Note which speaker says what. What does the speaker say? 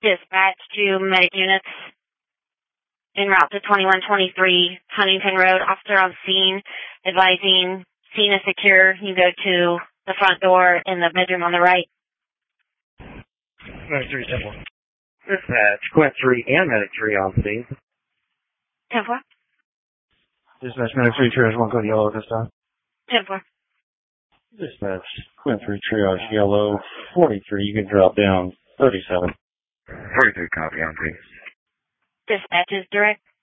Speaker 1: Dispatch to medic units en route to 2123 Huntington Road. Officer on scene advising scene is secure. You go to the front door in the bedroom on the right.
Speaker 2: Medic 3, 10-4. Dispatch, Quint 3 and Medic 3 on scene.
Speaker 1: 10-4.
Speaker 2: Dispatch, Medic 3, triage 1, go to yellow this time.
Speaker 1: 10-4.
Speaker 2: Dispatch, Quint 3, triage yellow 43, you can drop down 37. 43, copy on, please.
Speaker 1: Dispatch is direct.